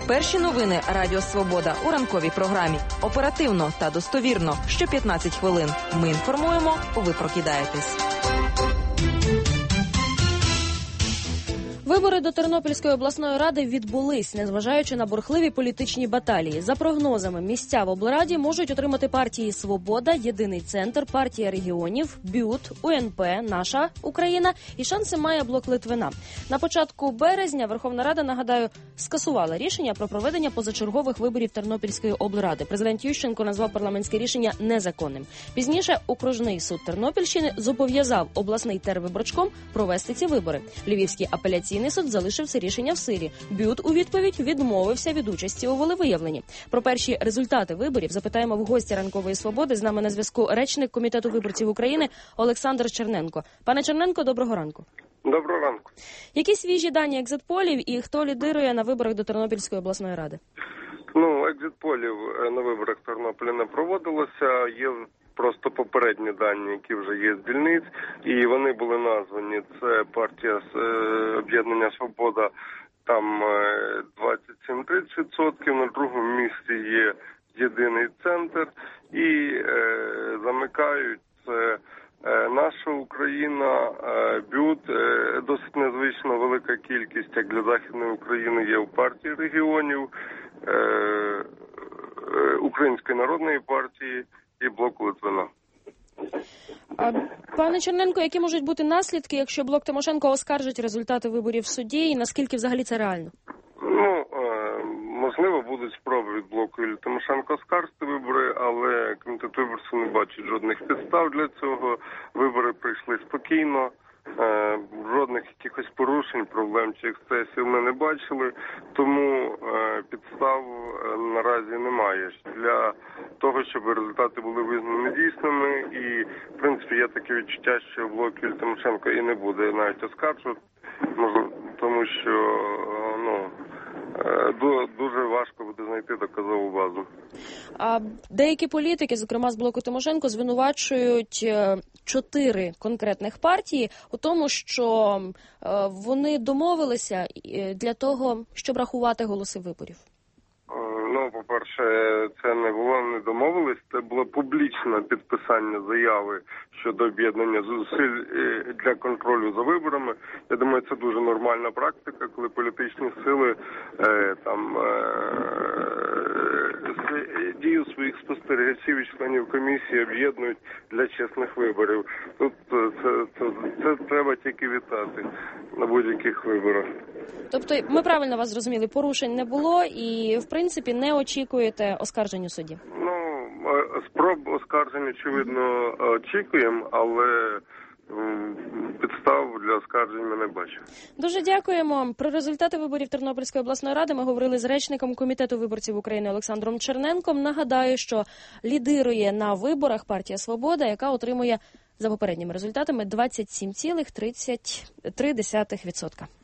Перші новини Радіо Свобода у ранковій програмі. Оперативно та достовірно. Що 15 хвилин. Ми інформуємо, ви прокидаєтесь. Вибори до Тернопільської обласної ради відбулись, незважаючи на бурхливі політичні баталії. За прогнозами, місця в облраді можуть отримати партії «Свобода», «Єдиний центр», партія регіонів, БЮТ, УНП, «Наша Україна» і шанси має блок Литвина. На початку березня Верховна Рада, нагадаю, скасувала рішення про проведення позачергових виборів Тернопільської облради. Президент Ющенко назвав парламентське рішення незаконним. Пізніше окружний суд Тернопільщини зобов'язав обласний тервиборчком провести ці вибори. Львівський апеляційний суд залишив це рішення в силі. БЮТ у відповідь відмовився від участі у волевиявленні. Про перші результати виборів запитаємо в гості «Ранкової свободи». З нами на зв'язку речник Комітету виборців України Олександр Черненко. Пане Черненко, доброго ранку. Доброго ранку. Які свіжі дані екзитполів і хто лідирує на виборах до Тернопільської обласної ради? Екзитполів на виборах Тернополя не проводилося. Є просто попередні дані, які вже є з дільниць, і вони були названі. Це партія «Об'єднання Свобода», там 27-30%, на другому місці є «Єдиний центр», і замикають це «Наша Україна», БЮТ, досить незвично велика кількість, як для Західної України, є у партії регіонів, Української народної партії і блоку Литвина. Пане Черненко, які можуть бути наслідки, якщо блок Тимошенко оскаржить результати виборів в суді, і наскільки взагалі це реально? Можливо, будуть спроби від блоку Юлії Тимошенко оскаржити вибори, але комітет виборців не бачить жодних підстав для цього. Вибори прийшли спокійно. Жодних якихось порушень, проблем чи ексцесів ми не бачили, тому підстав наразі немає для того, щоб результати були визнані дійсними, і в принципі є таке відчуття, що блок Юлії Тимошенко і не буде навіть оскаржувати, тому що дуже важко буде знайти доказову базу. А деякі політики, зокрема з блоку Тимошенко, звинувачують 4 конкретних партії у тому, що вони домовилися для того, щоб рахувати голоси виборів. По-перше, це не було не домовились, це було публічне підписання заяви щодо об'єднання зусиль для контролю за виборами. Я думаю, це дуже нормальна практика, коли політичні сили дію своїх спостерігачів і членів комісії об'єднують для чесних виборів. Тут це треба тільки вітати на будь-яких виборах. Тобто ми правильно вас зрозуміли, порушень не було і, в принципі, не очікуєте оскаржень у суді? Спроб оскаржень, очевидно, очікуємо, але підстав для оскаржень ми не бачимо. Дуже дякуємо. Про результати виборів Тернопільської обласної ради ми говорили з речником Комітету виборців України Олександром Черненком. Нагадаю, що лідирує на виборах партія «Свобода», яка отримує за попередніми результатами 27,33%.